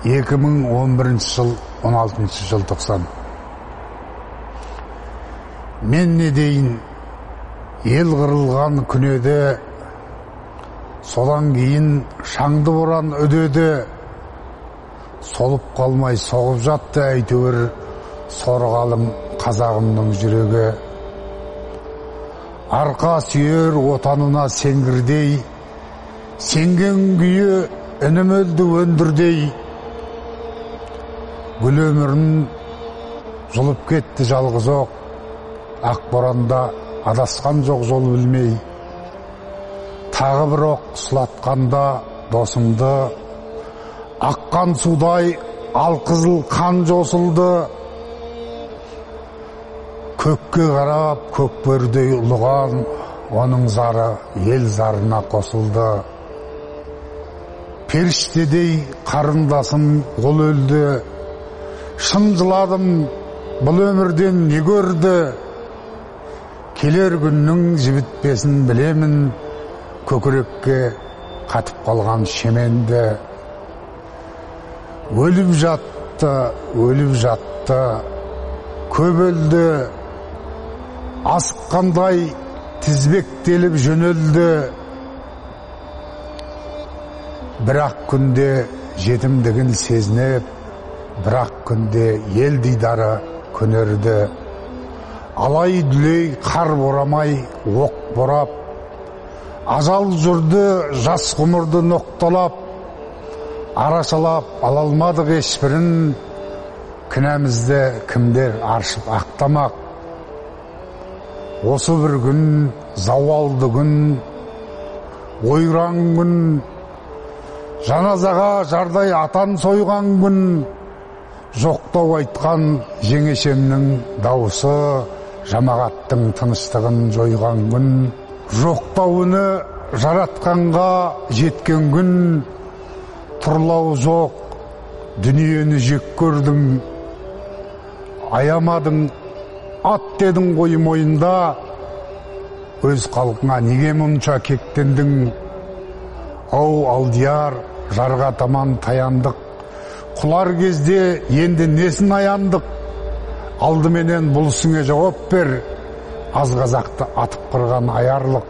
2011 жыл 16 желтоқсан. Мен не дейін, ел қырылған күнеде, содан кейін шаңды боран өдеді, солып қалмай соғып жатты әйтеуір сорғалым қазағымның жүрегі. Арқа сүйер отанына сенгірдей, сенген күйі інім өлді өндірдей. Гүл өмірін жұлып кетті жалғыз оқ, ақ боранда адасқан жоқ жол білмей. Тағы бір оқ сұлатқанда досымды, аққан судай алқызыл қан жосылды. Көкке қарап көкбөрдей ұлыған, оның зары ел зарына қосылды. Періштедей қарындасым ол өлді, шын жыладым бұл өмірден не көрді. Келер күннің жібітпесін білемін, көкірекке қатып қалған шеменді. Өліп жатты, көп өлді, асыққандай тізбектеліп жөнелді. Бірақ күнде жетімдігін сезініп, бірақ күнде ел дидары көнерді. Алай дүлей қар борамай оқ борап, ажал жүрді жас ғұмырды ноқталап. Арашалап ала алмадық ешбірін, кінәмізді кімдер аршып ақтамақ. Осы бір күн, зауалды күн, ойран күн, жаназаға жардай атан сойған күн, жоқтау айтқан жеңешемнің дауысы, жамағаттың тыныштығын жойған күн. Жоқтауыны жаратқанға жеткен күн, тұрлау жоқ, дүниені жек көрдің, аямадың, ат дедің ғой мойында, өз халқыңа неге мұнша кектендің? Ау алдияр, жарға таман таяндық, құлар кезде енді несін аяндық? Алдыменен бұл ісіңе жауап бер, аз қазақты атып қырған аярлық.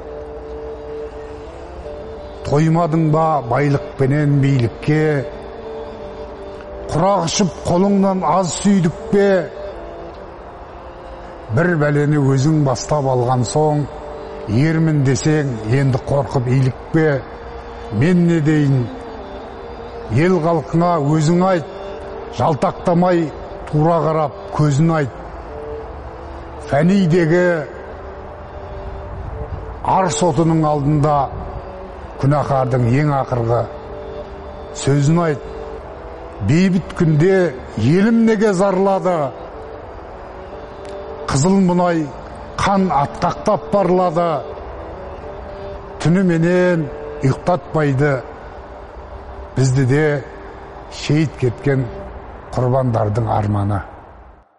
Тоймадың ба байлықпенен билікке, құрақ ұшып қолыңнан аз сүйдік пе? Бір бәлені өзің бастап алған соң, ермін десең енді қорқып илікпе? Мен не дейін, ел халқыңа өзің айт, жалтақтамай тура қарап көзін айт. Фәнидегі ар сотының алдында күнәһардың ең ақырғы сөзін айт. Бейбіт күнде елім неге зарлады? Қызыл мұнай қан атқақтап барлады. Түніменен ұйықтатпайды бізді де шейіт кеткен құрбандардың арманы.